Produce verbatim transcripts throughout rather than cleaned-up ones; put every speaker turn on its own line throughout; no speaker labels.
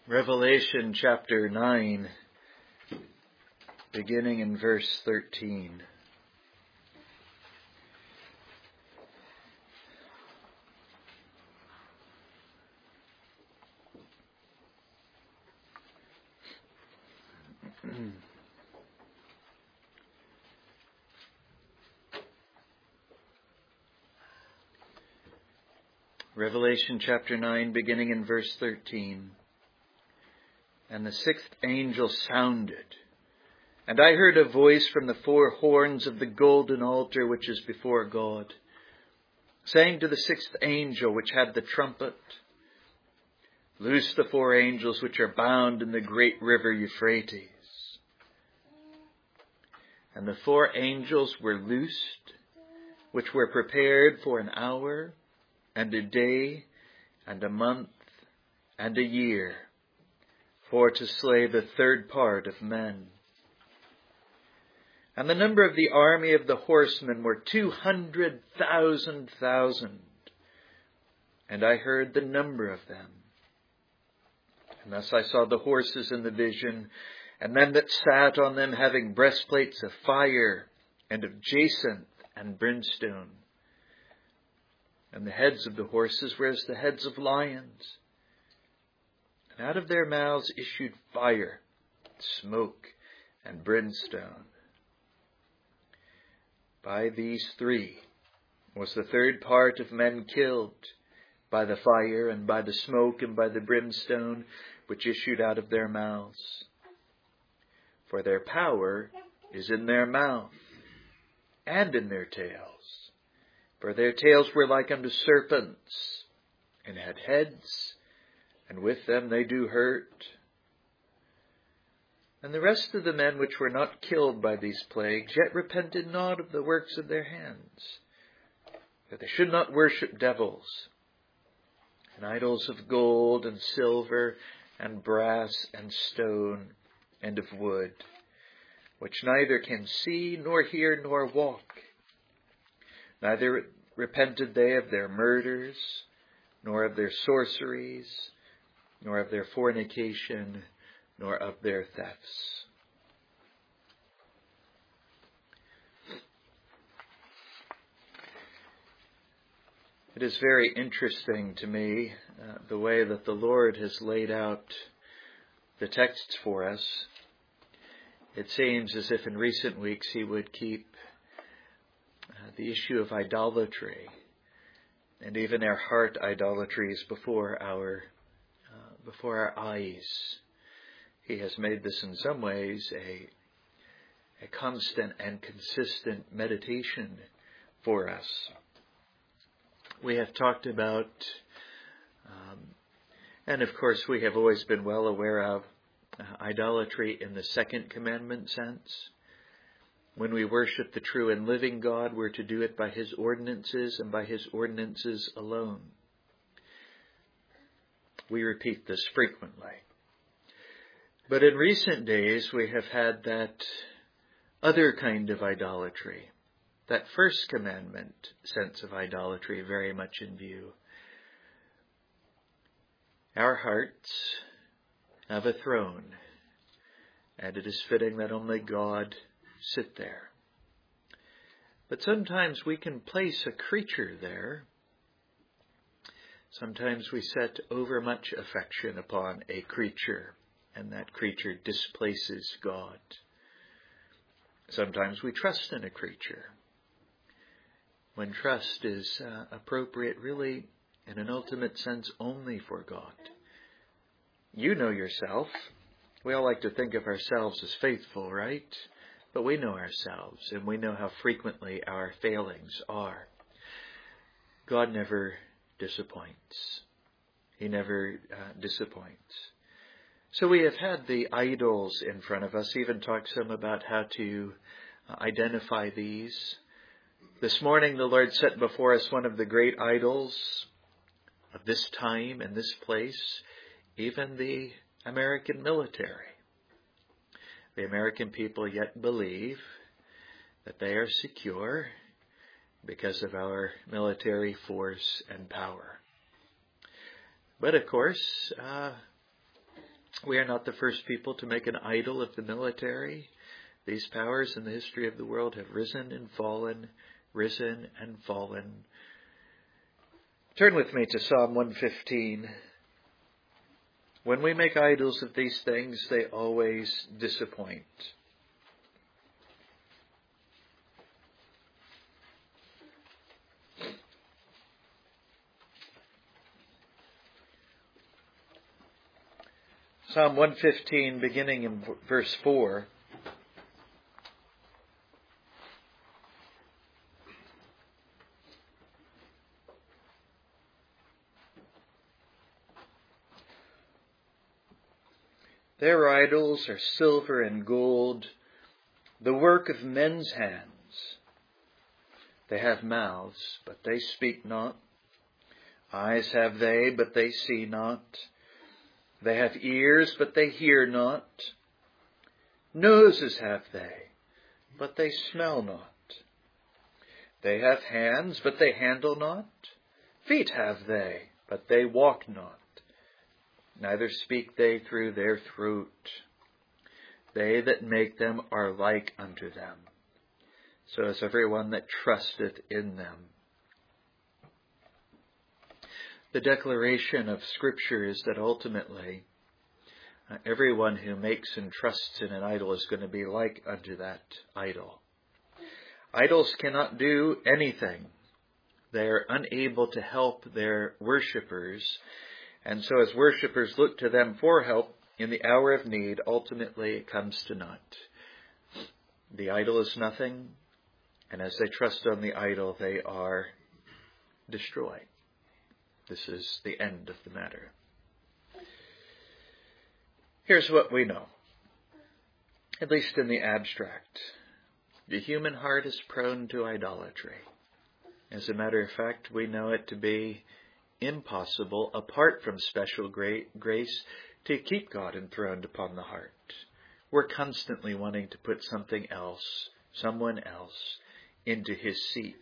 Revelation chapter nine, beginning in verse thirteen. Revelation chapter nine, beginning in verse thirteen. And the sixth angel sounded, and I heard a voice from the four horns of the golden altar which is before God, saying to the sixth angel which had the trumpet, Loose the four angels which are bound in the great river Euphrates. And the four angels were loosed, which were prepared for an hour, and a day, and a month, and a year, for to slay the third part of men. And the number of the army of the horsemen were two hundred thousand thousand. And I heard the number of them. And thus I saw the horses in the vision, and them that sat on them having breastplates of fire, and of jacinth and brimstone. And the heads of the horses were as the heads of lions. And out of their mouths issued fire, smoke, and brimstone. By these three was the third part of men killed, by the fire, and by the smoke, and by the brimstone, which issued out of their mouths. For their power is in their mouth, and in their tails. For their tails were like unto serpents, and had heads, and with them they do hurt. And the rest of the men which were not killed by these plagues yet repented not of the works of their hands, that they should not worship devils, and idols of gold and silver and brass and stone and of wood, which neither can see nor hear nor walk. Neither repented they of their murders, nor of their sorceries, nor of their fornication, nor of their thefts. It is very interesting to me uh, the way that the Lord has laid out the texts for us. It seems as if in recent weeks He would keep uh, the issue of idolatry and even our heart idolatries before our uh, before our eyes. He has made this in some ways a a constant and consistent meditation for us. We have talked about, um, and of course we have always been well aware of, uh, idolatry in the second commandment sense. When we worship the true and living God, we're to do it by His ordinances and by His ordinances alone. We repeat this frequently. But in recent days, we have had that other kind of idolatry, that first commandment sense of idolatry very much in view. Our hearts have a throne, and it is fitting that only God sit there. But sometimes we can place a creature there. Sometimes we set over much affection upon a creature, and that creature displaces God. Sometimes we trust in a creature, when trust is uh, appropriate really in an ultimate sense only for God. You know yourself. We all like to think of ourselves as faithful, right? But we know ourselves, and we know how frequently our failings are. God never disappoints. He never uh, disappoints. So we have had the idols in front of us, even talked some about how to uh, identify these. This morning the Lord set before us one of the great idols of this time and this place, even the American military. The American people yet believe that they are secure because of our military force and power. But of course, uh, We are not the first people to make an idol of the military. These powers in the history of the world have risen and fallen, risen and fallen. Turn with me to Psalm one fifteen. When we make idols of these things, they always disappoint. Psalm one fifteen, beginning in verse four. Their idols are silver and gold, the work of men's hands. They have mouths, but they speak not. Eyes have they, but they see not. They have ears, but they hear not. Noses have they, but they smell not. They have hands, but they handle not. Feet have they, but they walk not. Neither speak they through their throat. They that make them are like unto them. So is everyone that trusteth in them. The declaration of Scripture is that ultimately uh, everyone who makes and trusts in an idol is going to be like unto that idol. Idols cannot do anything. They are unable to help their worshippers. And so as worshippers look to them for help in the hour of need, ultimately it comes to naught. The idol is nothing, and as they trust on the idol, they are destroyed. This is the end of the matter. Here's what we know, at least in the abstract. The human heart is prone to idolatry. As a matter of fact, we know it to be impossible, apart from special grace, to keep God enthroned upon the heart. We're constantly wanting to put something else, someone else, into his seat.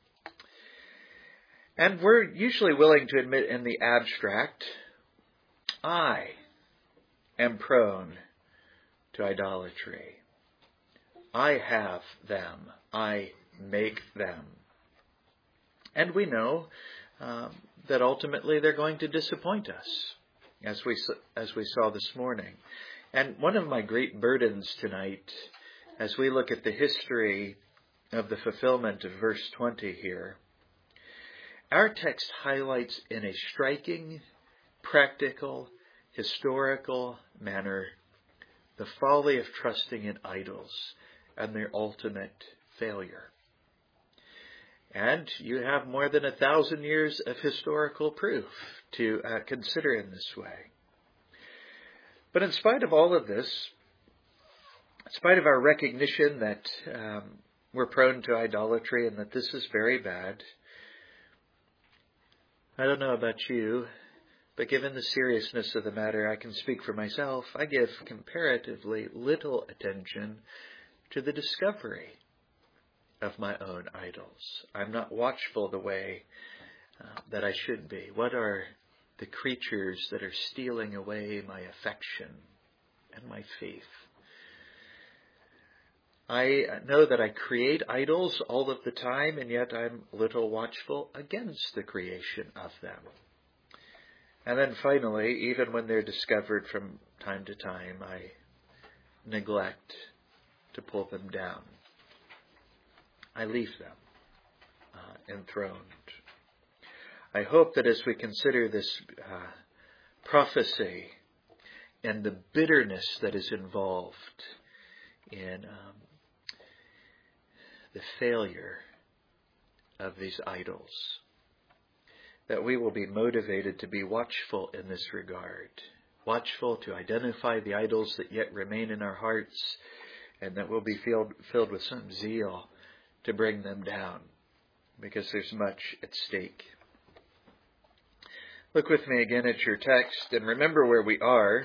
And we're usually willing to admit in the abstract, I am prone to idolatry. I have them. I make them. And we know um, that ultimately they're going to disappoint us, as we as we saw this morning. And one of my great burdens tonight, as we look at the history of the fulfillment of verse twenty here, our text highlights in a striking, practical, historical manner the folly of trusting in idols and their ultimate failure. And you have more than a thousand years of historical proof to uh, consider in this way. But in spite of all of this, in spite of our recognition that um, we're prone to idolatry and that this is very bad, I don't know about you, but given the seriousness of the matter, I can speak for myself. I give comparatively little attention to the discovery of my own idols. I'm not watchful the way uh, that I should be. What are the creatures that are stealing away my affection and my faith? I know that I create idols all of the time, and yet I'm little watchful against the creation of them. And then finally, even when they're discovered from time to time, I neglect to pull them down. I leave them uh, enthroned. I hope that as we consider this uh, prophecy and the bitterness that is involved in um, the failure of these idols, that we will be motivated to be watchful in this regard, watchful to identify the idols that yet remain in our hearts, and that we'll be filled, filled with some zeal to bring them down, because there's much at stake. Look with me again at your text and remember where we are.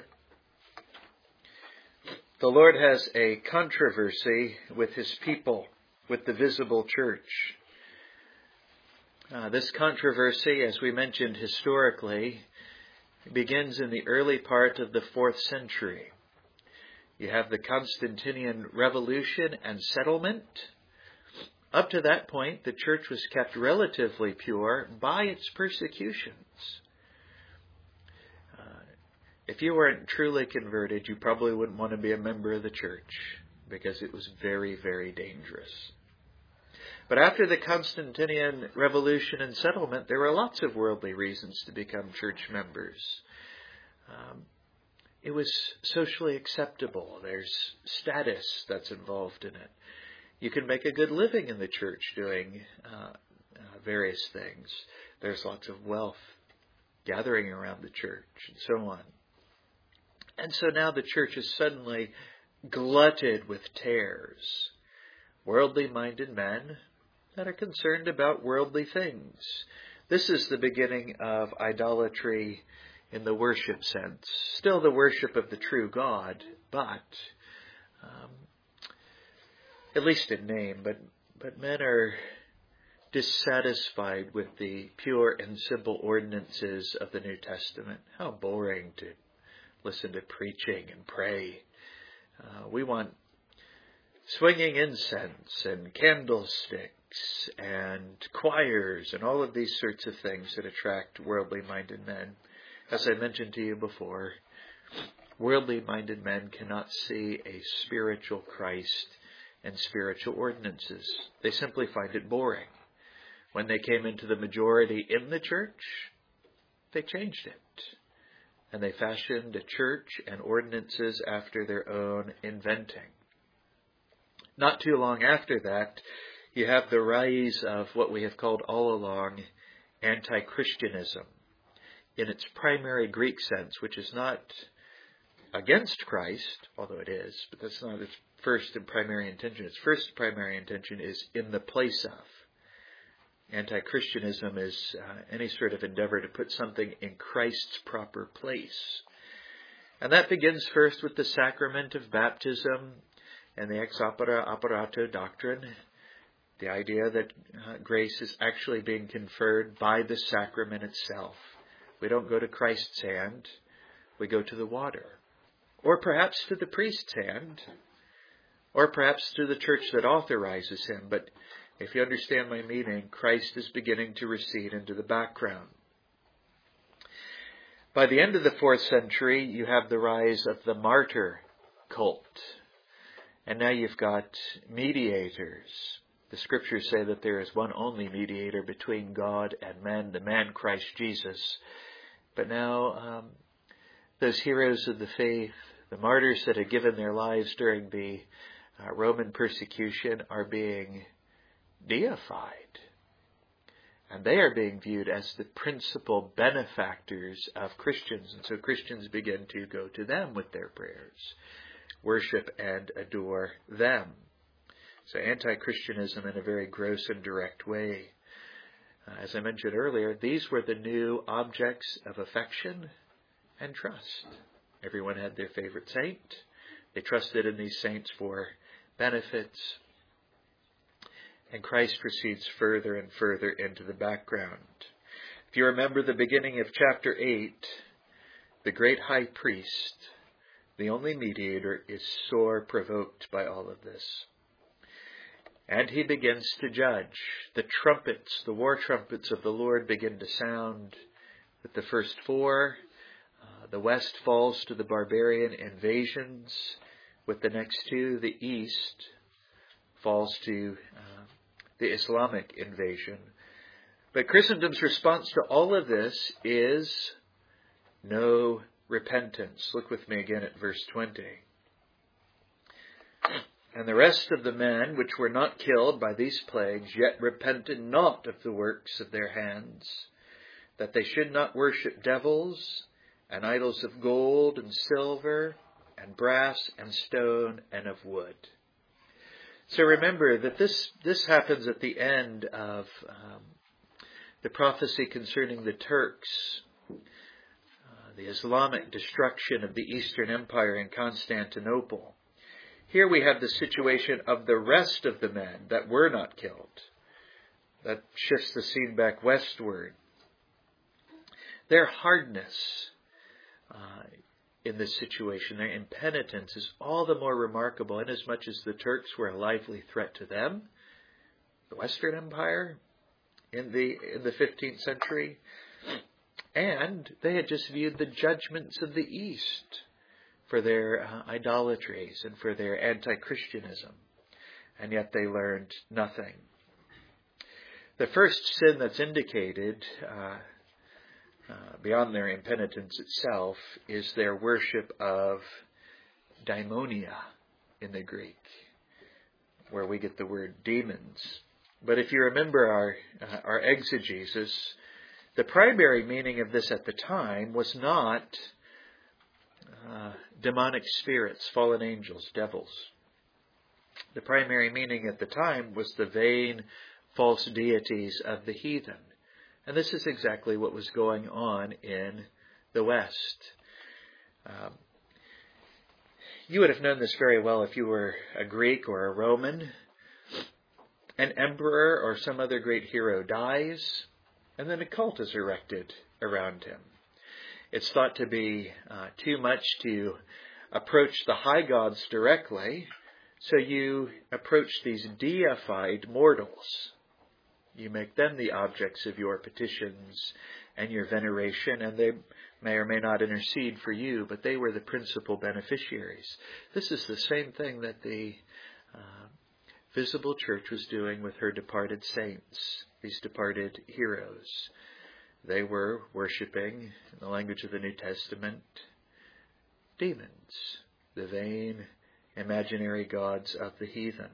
The Lord has a controversy with his people, with the visible church. Uh, this controversy, as we mentioned historically, It begins in the early part of the fourth century. You have the Constantinian revolution and settlement. Up to that point, the church was kept relatively pure by its persecutions. Uh, if you weren't truly converted, you probably wouldn't want to be a member of the church because it was very, very dangerous. But after the Constantinian revolution and settlement, there were lots of worldly reasons to become church members. Um, it was socially acceptable. There's status that's involved in it. You can make a good living in the church doing uh, uh, various things. There's lots of wealth gathering around the church and so on. And so now the church is suddenly glutted with tares. Worldly-minded men that are concerned about worldly things. This is the beginning of idolatry in the worship sense. Still the worship of the true God, but um, at least in name, but, but men are dissatisfied with the pure and simple ordinances of the New Testament. How boring to listen to preaching and pray. Uh, we want swinging incense and candlesticks and choirs and all of these sorts of things that attract worldly-minded men. As I mentioned to you before, worldly-minded men cannot see a spiritual Christ and spiritual ordinances. They simply find it boring. When they came into the majority in the church, they changed it. And they fashioned a church and ordinances after their own inventing. Not too long after that, you have the rise of what we have called all along anti-Christianism in its primary Greek sense, which is not against Christ, although it is, but that's not its first and primary intention. Its first primary intention is in the place of. Anti-Christianism is uh, any sort of endeavor to put something in Christ's proper place. And that begins first with the sacrament of baptism and the ex opere operato doctrine, the idea that uh, grace is actually being conferred by the sacrament itself. We don't go to Christ's hand, we go to the water. Or perhaps to the priest's hand, or perhaps to the church that authorizes him. But if you understand my meaning, Christ is beginning to recede into the background. By the end of the fourth century, you have the rise of the martyr cult. And now you've got mediators. The scriptures say that there is one only mediator between God and man, the man Christ Jesus. But now um, those heroes of the faith, the martyrs that had given their lives during the uh, Roman persecution, are being deified. And they are being viewed as the principal benefactors of Christians. And so Christians begin to go to them with their prayers, worship and adore them. So anti-Christianism in a very gross and direct way. Uh, as I mentioned earlier, these were the new objects of affection and trust. Everyone had their favorite saint. They trusted in these saints for benefits. And Christ recedes further and further into the background. If you remember the beginning of chapter eight, the great high priest, the only mediator, is sore provoked by all of this. And he begins to judge. The trumpets, the war trumpets of the Lord begin to sound with the first four. Uh, the west falls to the barbarian invasions. With the next two, the east falls to uh, the Islamic invasion. But Christendom's response to all of this is no repentance. Look with me again at verse twenty. And the rest of the men which were not killed by these plagues yet repented not of the works of their hands, that they should not worship devils and idols of gold and silver and brass and stone and of wood. So remember that this, this happens at the end of um, the prophecy concerning the Turks, uh, the Islamic destruction of the Eastern Empire in Constantinople. Here we have the situation of the rest of the men that were not killed. That shifts the scene back westward. Their hardness uh, in this situation. Their impenitence is all the more remarkable inasmuch as the Turks were a lively threat to them, the Western Empire in the in the fifteenth century, and they had just viewed the judgments of the East for their uh, idolatries and for their anti-Christianism, and yet they learned nothing. The first sin that's indicated, uh, uh, beyond their impenitence itself, is their worship of daimonia in the Greek, where we get the word demons. But if you remember our uh, our exegesis, the primary meaning of this at the time was not uh, demonic spirits, fallen angels, devils. The primary meaning at the time was the vain, false deities of the heathen. And this is exactly what was going on in the West. Um, you would have known this very well if you were a Greek or a Roman. An emperor or some other great hero dies, and then a cult is erected around him. It's thought to be uh, too much to approach the high gods directly, so you approach these deified mortals. You make them the objects of your petitions and your veneration, and they may or may not intercede for you, but they were the principal beneficiaries. This is the same thing that the uh, visible church was doing with her departed saints, these departed heroes. They were worshiping, in the language of the New Testament, demons, the vain, imaginary gods of the heathen.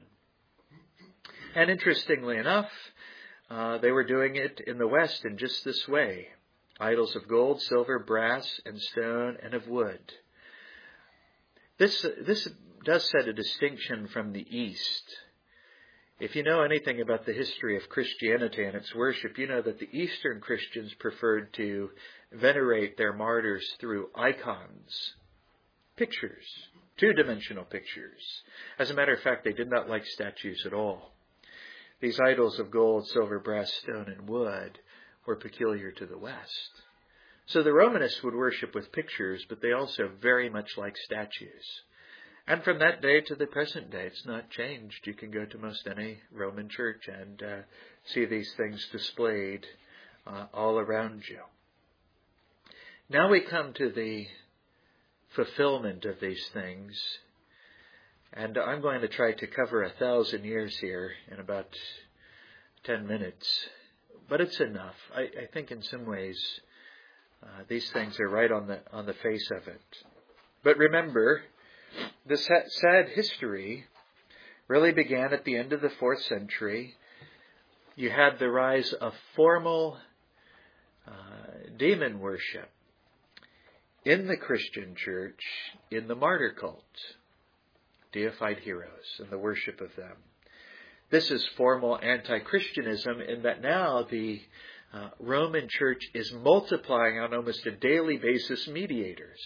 And interestingly enough, uh, they were doing it in the West in just this way. Idols of gold, silver, brass, and stone, and of wood. This, this does set a distinction from the East. If you know anything about the history of Christianity and its worship, you know that the Eastern Christians preferred to venerate their martyrs through icons, pictures, two-dimensional pictures. As a matter of fact, they did not like statues at all. These idols of gold, silver, brass, stone, and wood were peculiar to the West. So the Romanists would worship with pictures, but they also very much like statues. And from that day to the present day, it's not changed. You can go to most any Roman church and uh, see these things displayed uh, all around you. Now we come to the fulfillment of these things. And I'm going to try to cover a thousand years here in about ten minutes. But it's enough. I, I think in some ways uh, these things are right on the on the face of it. But remember, this sad history really began at the end of the fourth century. You had the rise of formal uh, demon worship in the Christian church, in the martyr cult, deified heroes and the worship of them. This is formal anti-Christianism in that now the uh, Roman church is multiplying on almost a daily basis mediators.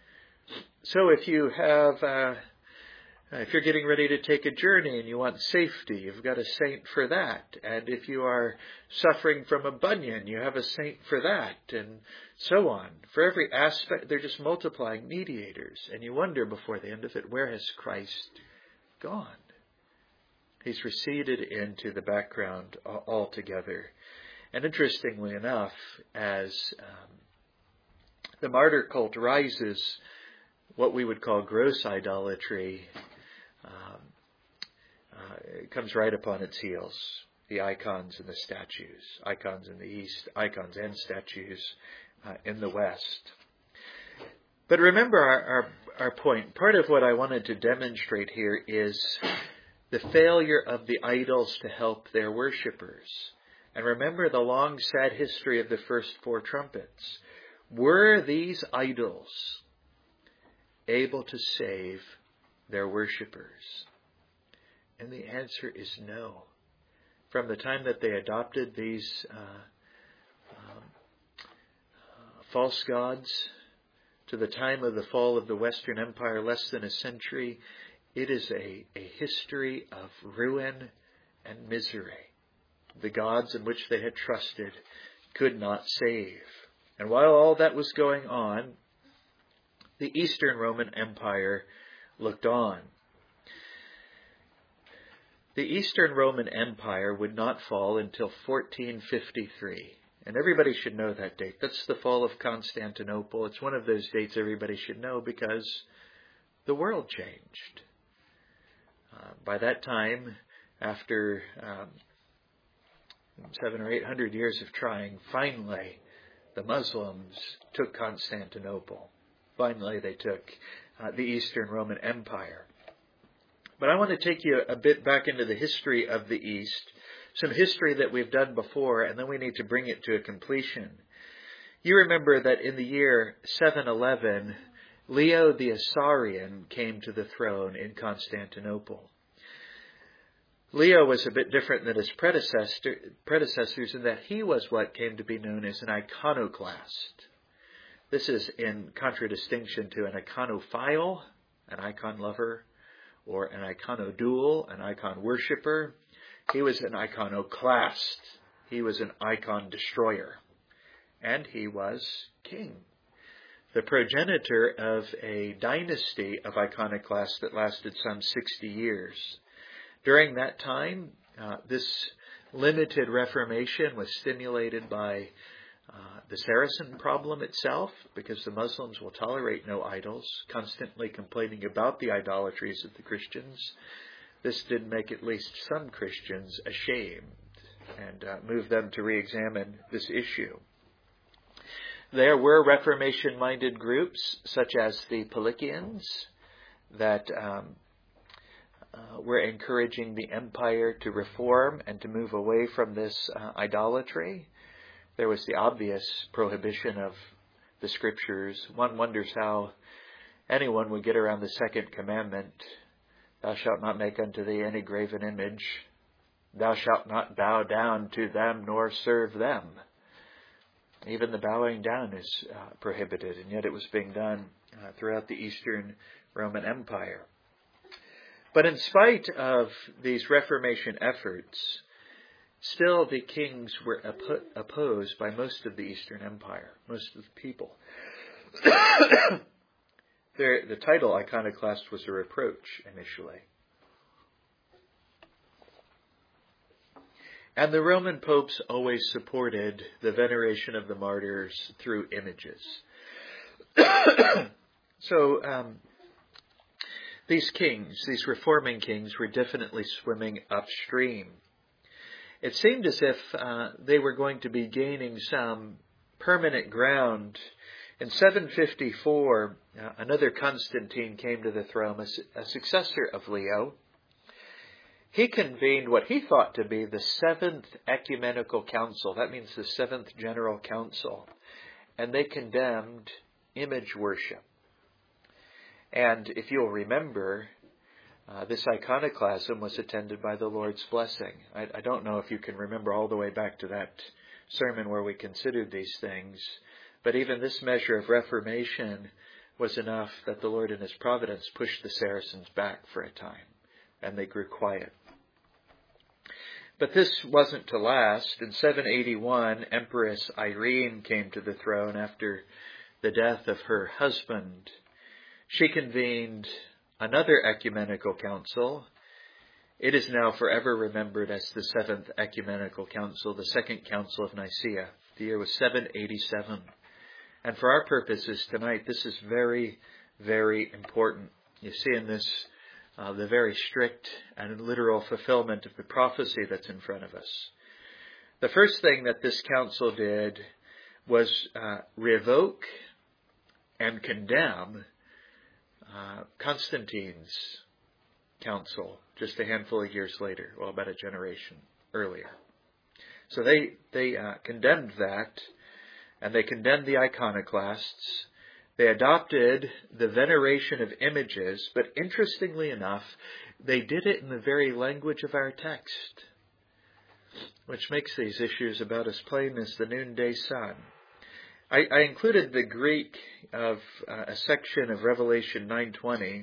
So if you have, uh, if you're getting ready to take a journey and you want safety, you've got a saint for that. And if you are suffering from a bunion, you have a saint for that, and so on. For every aspect, they're just multiplying mediators. And you wonder before the end of it, where has Christ gone? He's receded into the background altogether. And interestingly enough, as um, the martyr cult rises, what we would call gross idolatry um, uh, it comes right upon its heels. The icons and the statues. Icons in the East, icons and statues uh, in the West. But remember our, our, our point. Part of what I wanted to demonstrate here is the failure of the idols to help their worshippers. And remember the long, sad history of the first four trumpets. Were these idols able to save their worshippers? And the answer is no. From the time that they adopted these uh, um, uh, false gods to the time of the fall of the Western Empire, less than a century, it is a, a history of ruin and misery. The gods in which they had trusted could not save. And while all that was going on, the Eastern Roman Empire looked on. The Eastern Roman Empire would not fall until fourteen fifty-three. And everybody should know that date. That's the fall of Constantinople. It's one of those dates everybody should know because the world changed. Uh, by that time, after um, seven or eight hundred years of trying, finally the Muslims took Constantinople. Finally they took uh, the Eastern Roman Empire. But I want to take you a bit back into the history of the East, some history that we've done before, and then we need to bring it to a completion. You remember that in the year seven eleven, Leo the Isaurian came to the throne in Constantinople. Leo was a bit different than his predecessor, predecessors in that he was what came to be known as an iconoclast. This is in contradistinction to an iconophile, an icon lover, or an iconodule, an icon worshipper. He was an iconoclast. He was an icon destroyer. And he was king, the progenitor of a dynasty of iconoclasts that lasted some sixty years. During that time, uh, this limited Reformation was stimulated by uh, the Saracen problem itself, because the Muslims will tolerate no idols, constantly complaining about the idolatries of the Christians. This did make at least some Christians ashamed and uh, moved them to re-examine this issue. There were Reformation-minded groups, such as the Pelagians, that um, uh, were encouraging the empire to reform and to move away from this uh, idolatry. There was the obvious prohibition of the Scriptures. One wonders how anyone would get around the second commandment: "Thou shalt not make unto thee any graven image. Thou shalt not bow down to them nor serve them." Even the bowing down is uh, prohibited, and yet it was being done uh, throughout the Eastern Roman Empire. But in spite of these Reformation efforts, still the kings were oppo- opposed by most of the Eastern Empire, most of the people. Their, the title iconoclast was a reproach initially. And the Roman popes always supported the veneration of the martyrs through images. So um, these kings, these reforming kings, were definitely swimming upstream. It seemed as if uh, they were going to be gaining some permanent ground. In seven fifty-four, uh, another Constantine came to the throne, a, a successor of Leo. He convened what he thought to be the Seventh Ecumenical Council. That means the Seventh General Council. And they condemned image worship. And if you'll remember, uh, this iconoclasm was attended by the Lord's blessing. I, I don't know if you can remember all the way back to that sermon where we considered these things, but even this measure of reformation was enough that the Lord in His providence pushed the Saracens back for a time, and they grew quiet. But this wasn't to last. In seven eighty-one, Empress Irene came to the throne after the death of her husband. She convened another ecumenical council. It is now forever remembered as the Seventh Ecumenical Council, the Second Council of Nicaea. The year was seven eighty-seven. And for our purposes tonight, this is very, very important. You see in this uh, the very strict and literal fulfillment of the prophecy that's in front of us. The first thing that this council did was uh, revoke and condemn uh, Constantine's council just a handful of years later, well, about a generation earlier. So they, they uh, condemned that, and they condemned the iconoclasts. They adopted the veneration of images, but interestingly enough, they did it in the very language of our text, which makes these issues about as plain as the noonday sun. I, I included the Greek of uh, a section of Revelation nine twenty.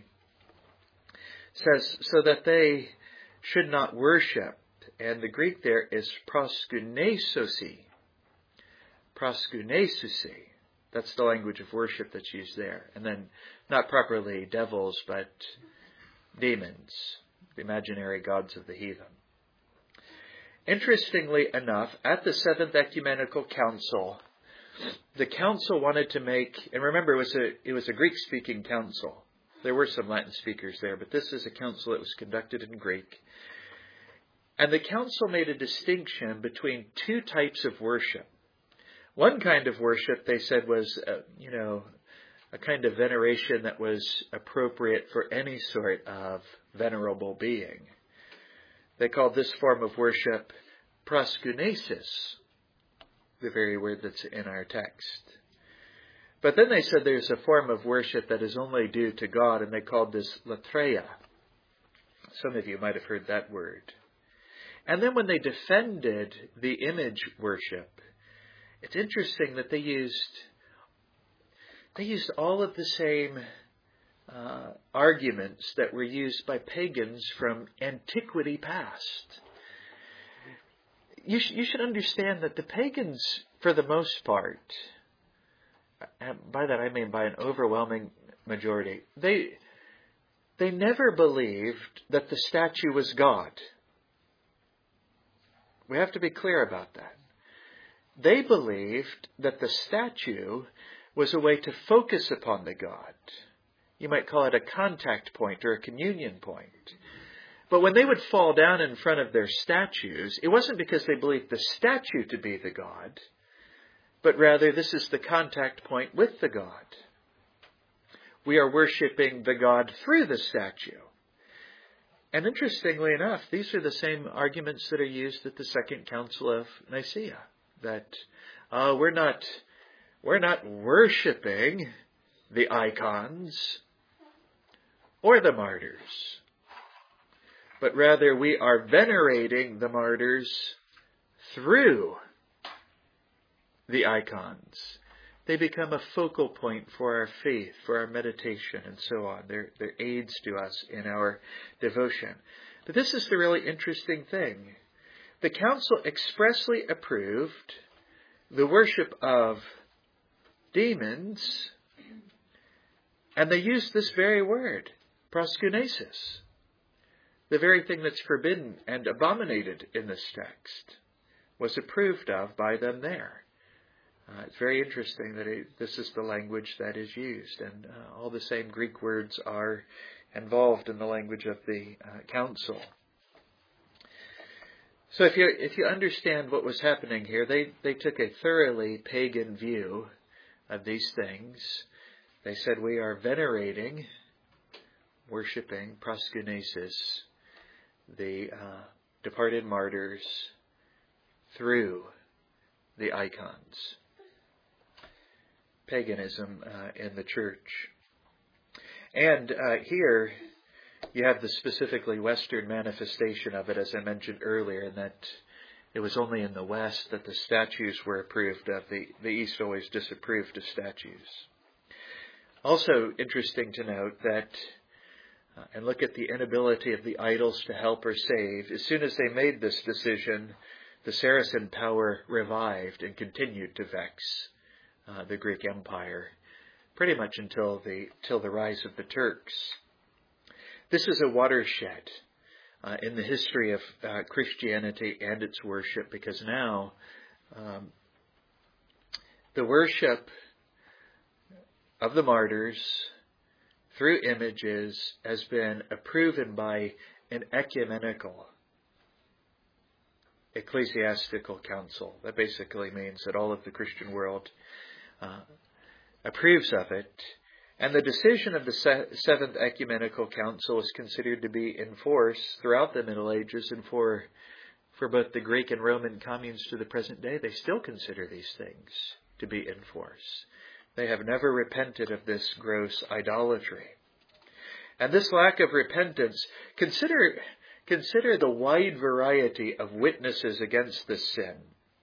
Says, so that they should not worship. And the Greek there is proskunesosi. Proskunesosi. That's the language of worship that's used there. And then not properly devils, but demons, the imaginary gods of the heathen. Interestingly enough, at the Seventh Ecumenical Council, the council wanted to make, and remember it was a, it was a Greek-speaking council. There were some Latin speakers there, but this is a council that was conducted in Greek. And the council made a distinction between two types of worship. One kind of worship, they said, was, uh, you know, a kind of veneration that was appropriate for any sort of venerable being. They called this form of worship proskunesis, the very word that's in our text. But then they said there's a form of worship that is only due to God, and they called this latreia. Some of you might have heard that word. And then when they defended the image worship, it's interesting that they used they used all of the same uh, arguments that were used by pagans from antiquity past. You, sh- you should understand that the pagans, for the most part, and by that I mean by an overwhelming majority, they they never believed that the statue was God. We have to be clear about that. They believed that the statue was a way to focus upon the God. You might call it a contact point or a communion point. But when they would fall down in front of their statues, it wasn't because they believed the statue to be the God, but rather this is the contact point with the God. We are worshiping the God through the statue. And interestingly enough, these are the same arguments that are used at the Second Council of Nicaea. That uh, we're not we're not worshiping the icons or the martyrs, but rather we are venerating the martyrs through the icons. They become a focal point for our faith, for our meditation, and so on. They're, they're aids to us in our devotion. But this is the really interesting thing. The council expressly approved the worship of demons, and they used this very word, proskunesis, the very thing that's forbidden and abominated in this text, was approved of by them there. Uh, it's very interesting that it, this is the language that is used, and uh, all the same Greek words are involved in the language of the uh, council. So if you if you understand what was happening here, they, they took a thoroughly pagan view of these things. They said we are venerating, worshipping, proskunesis, the uh, departed martyrs through the icons. Paganism uh, in the church. And uh, here you have the specifically Western manifestation of it, as I mentioned earlier, in that it was only in the West that the statues were approved of. The, the East always disapproved of statues. Also interesting to note that, uh, and look at the inability of the idols to help or save, as soon as they made this decision, the Saracen power revived and continued to vex uh, the Greek Empire, pretty much until the, till the rise of the Turks. This is a watershed uh, in the history of uh, Christianity and its worship, because now um, the worship of the martyrs through images has been approved by an ecumenical ecclesiastical council. That basically means that all of the Christian world uh, approves of it. And the decision of the Seventh Ecumenical Council is considered to be in force throughout the Middle Ages, and for for both the Greek and Roman communes to the present day, they still consider these things to be in force. They have never repented of this gross idolatry. And this lack of repentance, consider, consider the wide variety of witnesses against this sin.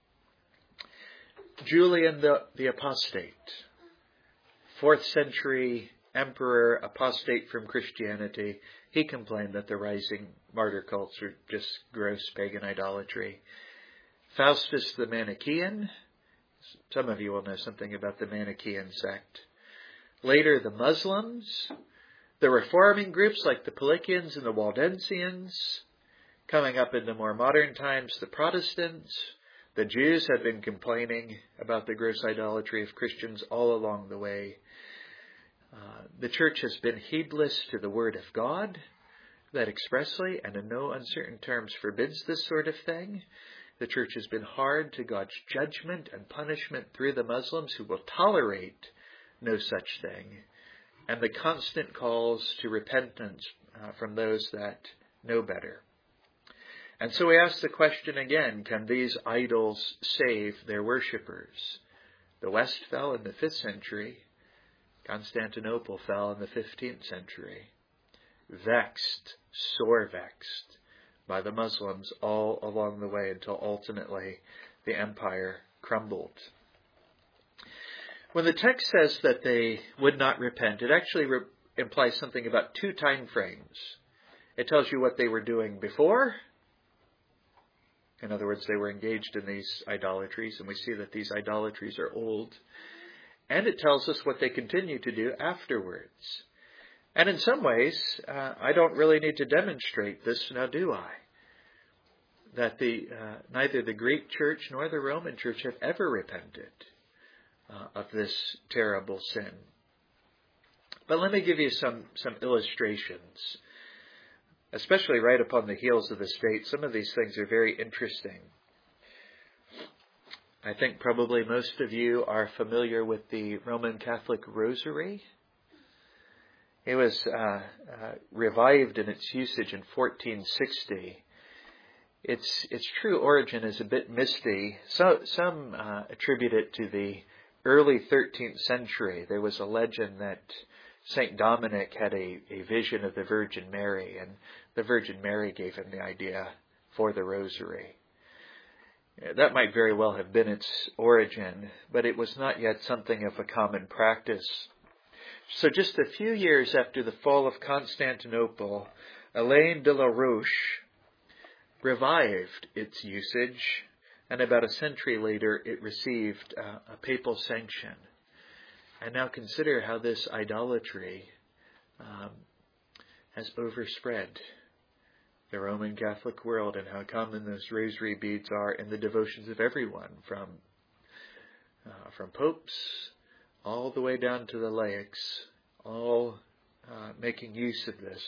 Julian the, the Apostate, fourth century emperor, apostate from Christianity, he complained that the rising martyr cults are just gross pagan idolatry. Faustus the Manichaean Some of you will know something about the Manichaean sect. Later, the Muslims, the reforming groups like the Pelagians and the Waldensians. Coming up into more modern times, the Protestants. The Jews have been complaining about the gross idolatry of Christians all along the way. Uh, the church has been heedless to the Word of God, that expressly and in no uncertain terms forbids this sort of thing. The church has been hard to God's judgment and punishment through the Muslims who will tolerate no such thing, and the constant calls to repentance uh, from those that know better. And so we ask the question again, can these idols save their worshippers? The West fell in the fifth century. Constantinople fell in the fifteenth century. Vexed, sore vexed by the Muslims all along the way until ultimately the empire crumbled. When the text says that they would not repent, it actually re- implies something about two time frames. It tells you what they were doing before. In other words, they were engaged in these idolatries, and we see that these idolatries are old. And it tells us what they continue to do afterwards. And in some ways, uh, I don't really need to demonstrate this, now do I? That the uh, neither the Greek church nor the Roman church have ever repented uh, of this terrible sin. But let me give you some, some illustrations, especially right upon the heels of the state. Some of these things are very interesting. I think probably most of you are familiar with the Roman Catholic Rosary. It was uh, uh, revived in its usage in fourteen sixty. Its its true origin is a bit misty. So, some uh, attribute it to the early thirteenth century. There was a legend that Saint Dominic had a, a vision of the Virgin Mary, and the Virgin Mary gave him the idea for the Rosary. That might very well have been its origin, but it was not yet something of a common practice. So just a few years after the fall of Constantinople, Alain de la Roche revived its usage, and about a century later it received uh, a papal sanction. And now consider how this idolatry um, has overspread the Roman Catholic world, and how common those rosary beads are in the devotions of everyone, from uh, from popes all the way down to the laics, all uh, making use of this.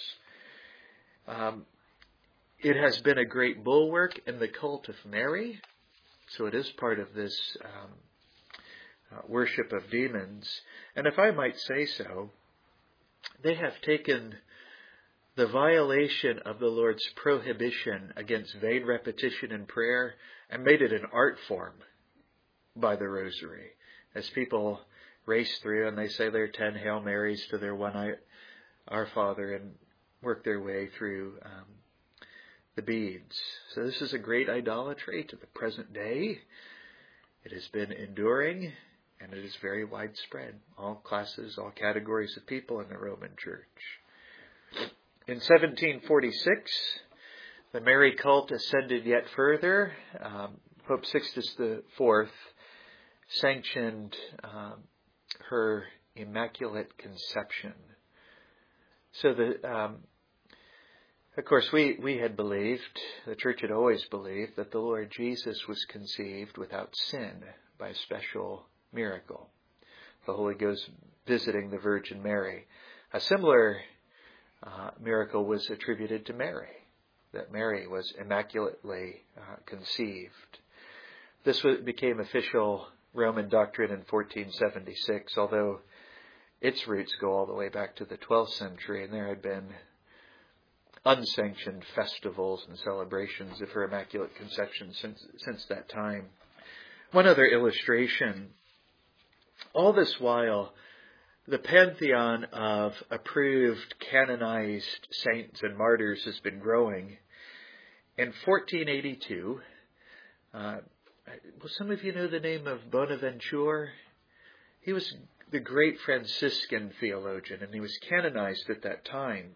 Um, it has been a great bulwark in the cult of Mary, so it is part of this um, uh, worship of demons. And if I might say so, they have taken the violation of the Lord's prohibition against vain repetition in prayer and made it an art form by the Rosary. As people race through and they say their ten Hail Marys to their one Our Father and work their way through um, the beads. So this is a great idolatry to the present day. It has been enduring, and it is very widespread. All classes, all categories of people in the Roman Church. In seventeen forty-six, the Mary cult ascended yet further. Um, Pope Sixtus the Fourth sanctioned um, her Immaculate Conception. So, the, um, of course, we, we had believed, the Church had always believed, that the Lord Jesus was conceived without sin by a special miracle. The Holy Ghost visiting the Virgin Mary. A similar Uh, miracle was attributed to Mary, that Mary was immaculately uh, conceived. This was, became official Roman doctrine in fourteen seventy-six, although its roots go all the way back to the twelfth century, and there had been unsanctioned festivals and celebrations of her Immaculate Conception since, since that time. One other illustration. All this while, the pantheon of approved, canonized saints and martyrs has been growing. In fourteen eighty-two, uh, well, some of you know the name of Bonaventure. He was the great Franciscan theologian, and he was canonized at that time.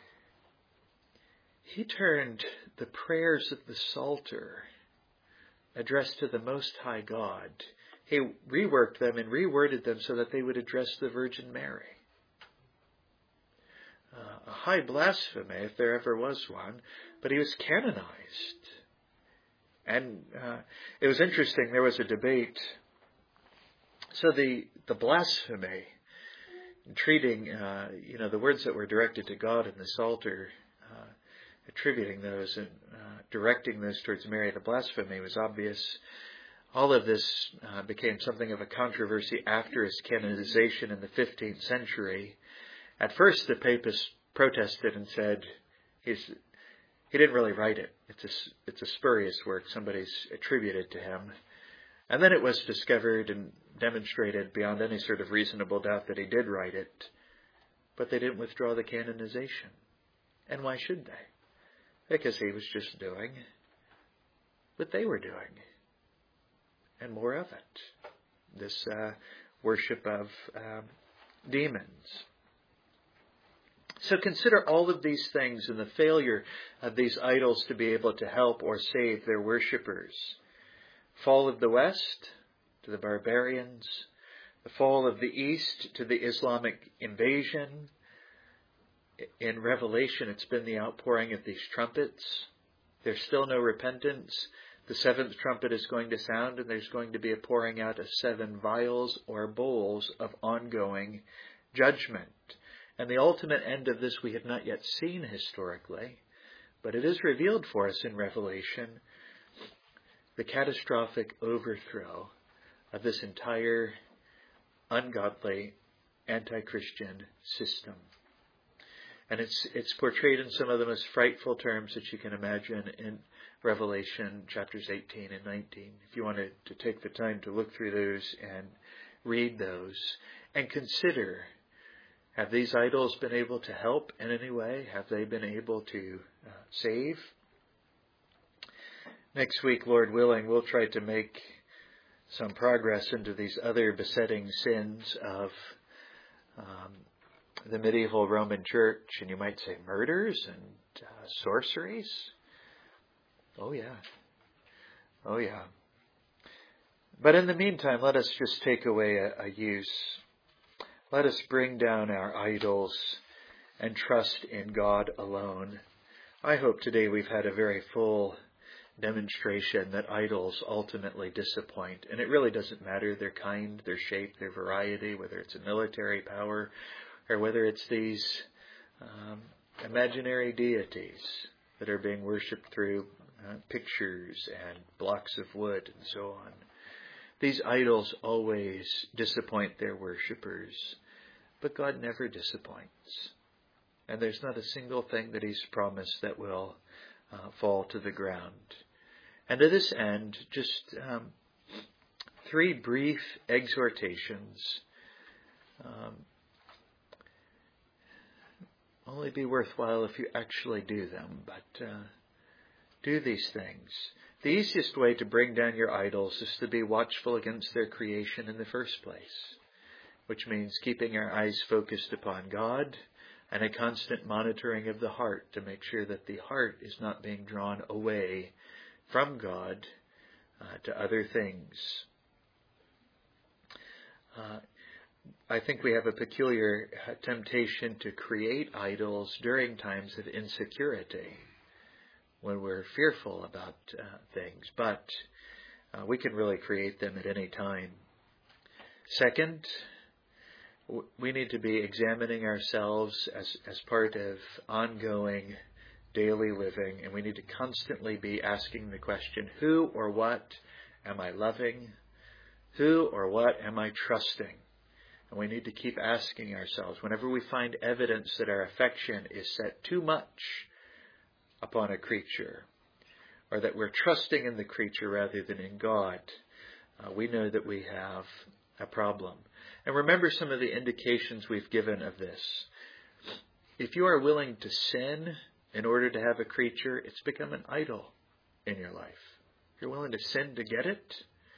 He turned the prayers of the Psalter, addressed to the Most High God. He reworked them and reworded them so that they would address the Virgin Mary. Uh, a high blasphemy, if there ever was one, but he was canonized. And uh, it was interesting, there was a debate. So the, the blasphemy, treating, uh, you know, the words that were directed to God in the Psalter, uh, attributing those and uh, directing those towards Mary, the blasphemy was obvious. All of this uh, became something of a controversy after his canonization in the fifteenth century. At first, the papists protested and said, he's, he didn't really write it. It's a, it's a spurious work. Somebody's attributed to him. And then it was discovered and demonstrated beyond any sort of reasonable doubt that he did write it. But they didn't withdraw the canonization. And why should they? Because he was just doing what they were doing. And more of it. This uh, worship of um, demons. So consider all of these things and the failure of these idols to be able to help or save their worshippers. Fall of the West to the barbarians. The fall of the East to the Islamic invasion. In Revelation, it's been the outpouring of these trumpets. There's still no repentance. The seventh trumpet is going to sound, and there's going to be a pouring out of seven vials or bowls of ongoing judgment. And the ultimate end of this we have not yet seen historically, but it is revealed for us in Revelation, the catastrophic overthrow of this entire ungodly, anti-Christian system. And it's it's portrayed in some of the most frightful terms that you can imagine in Revelation chapters eighteen and nineteen. If you wanted to take the time to look through those and read those and consider, have these idols been able to help in any way? Have they been able to uh, save? Next week, Lord willing, we'll try to make some progress into these other besetting sins of um, the medieval Roman Church, and you might say murders and uh, sorceries. Oh yeah. Oh yeah. But in the meantime, let us just take away a, a use. Let us bring down our idols and trust in God alone. I hope today we've had a very full demonstration that idols ultimately disappoint. And it really doesn't matter their kind, their shape, their variety, whether it's a military power or whether it's these um, imaginary deities that are being worshipped through uh, pictures and blocks of wood and so on. These idols always disappoint their worshippers, but God never disappoints. And there's not a single thing that He's promised that will uh, fall to the ground. And to this end, just um, three brief exhortations. Um, only be worthwhile if you actually do them, but uh, do these things. The easiest way to bring down your idols is to be watchful against their creation in the first place, which means keeping our eyes focused upon God and a constant monitoring of the heart to make sure that the heart is not being drawn away from God uh, to other things. Uh, I think we have a peculiar temptation to create idols during times of insecurity, when we're fearful about uh, things, but uh, we can really create them at any time. Second, w- we need to be examining ourselves as, as part of ongoing daily living, and we need to constantly be asking the question, who or what am I loving? Who or what am I trusting? And we need to keep asking ourselves, whenever we find evidence that our affection is set too much upon a creature, or that we're trusting in the creature rather than in God, uh, we know that we have a problem. And remember some of the indications we've given of this. If you are willing to sin in order to have a creature, it's become an idol in your life. If you're willing to sin to get it,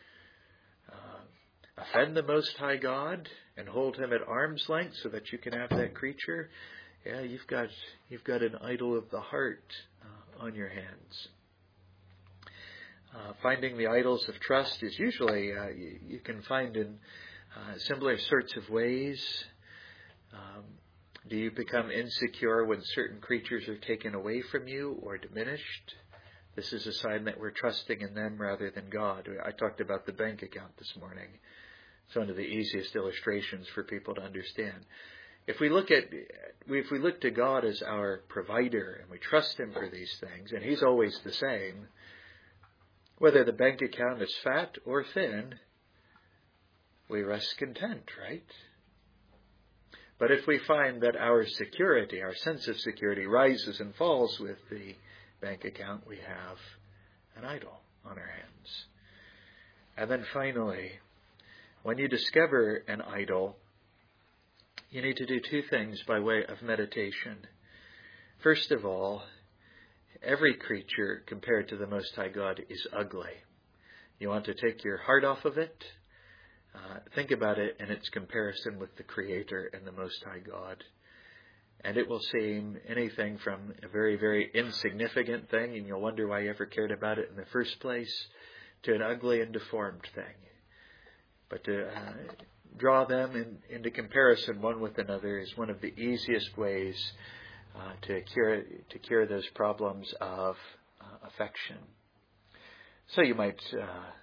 uh, offend the Most High God and hold Him at arm's length so that you can have that creature, yeah, you've got you've got an idol of the heart uh, on your hands. Uh, finding the idols of trust is usually, uh, you, you can find in uh, similar sorts of ways. Um, do you become insecure when certain creatures are taken away from you or diminished? This is a sign that we're trusting in them rather than God. I talked about the bank account this morning. It's one of the easiest illustrations for people to understand. If we look at, if we look to God as our provider and we trust Him for these things, and He's always the same, whether the bank account is fat or thin, we rest content, right? But if we find that our security, our sense of security rises and falls with the bank account, we have an idol on our hands. And then finally, when you discover an idol, you need to do two things by way of meditation. First of all, every creature compared to the Most High God is ugly. You want to take your heart off of it? Uh, think about it in its comparison with the Creator and the Most High God. And it will seem anything from a very, very insignificant thing, and you'll wonder why you ever cared about it in the first place, to an ugly and deformed thing. But to uh, draw them in, into comparison one with another is one of the easiest ways uh, to cure to cure those problems of uh, affection. So you might uh,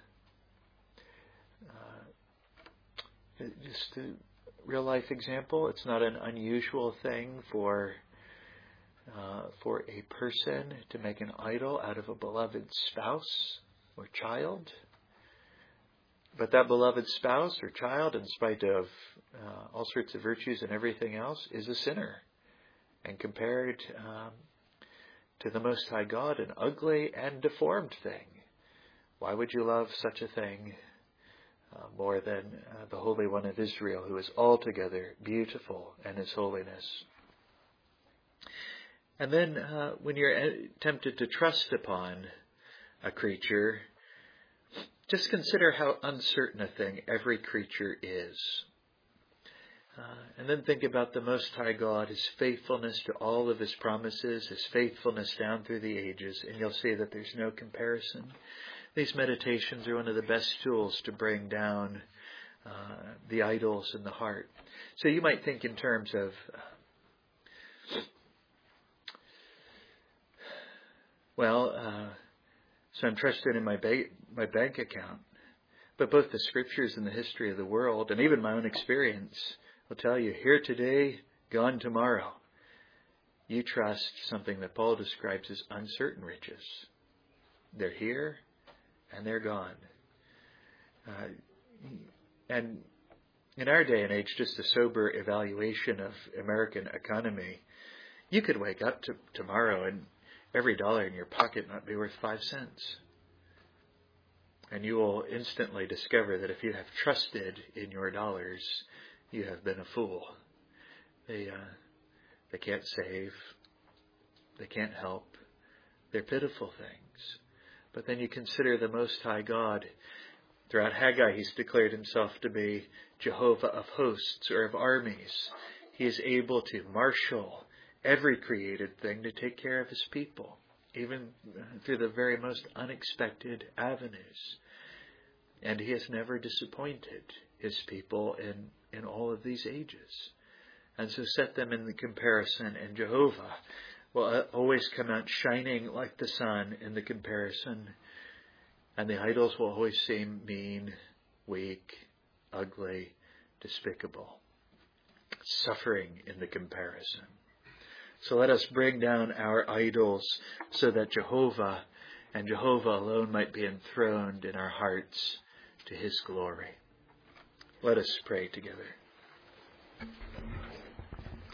uh, just a real life example. It's not an unusual thing for uh, for a person to make an idol out of a beloved spouse or child. But that beloved spouse or child, in spite of uh, all sorts of virtues and everything else, is a sinner. And compared um, to the Most High God, an ugly and deformed thing. Why would you love such a thing uh, more than uh, the Holy One of Israel, who is altogether beautiful in His holiness? And then uh, when you're tempted to trust upon a creature, just consider how uncertain a thing every creature is. Uh, and then think about the Most High God, His faithfulness to all of His promises, His faithfulness down through the ages, and you'll see that there's no comparison. These meditations are one of the best tools to bring down uh, the idols in the heart. So you might think in terms of, uh, well, uh, so I'm trusted in my ba- my bank account, but both the scriptures and the history of the world, and even my own experience, will tell you, here today, gone tomorrow. You trust something that Paul describes as uncertain riches. They're here, and they're gone. Uh, and in our day and age, just a sober evaluation of American economy, you could wake up to tomorrow and every dollar in your pocket might be worth five cents. And you will instantly discover that if you have trusted in your dollars, you have been a fool. They uh, they can't save. They can't help. They're pitiful things. But then you consider the Most High God. Throughout Haggai, He's declared Himself to be Jehovah of hosts or of armies. He is able to marshal every created thing to take care of His people, even through the very most unexpected avenues. And He has never disappointed His people in, in all of these ages. And so set them in the comparison, and Jehovah will always come out shining like the sun in the comparison. And the idols will always seem mean, weak, ugly, despicable, suffering in the comparison. So let us bring down our idols so that Jehovah and Jehovah alone might be enthroned in our hearts to His glory. Let us pray together.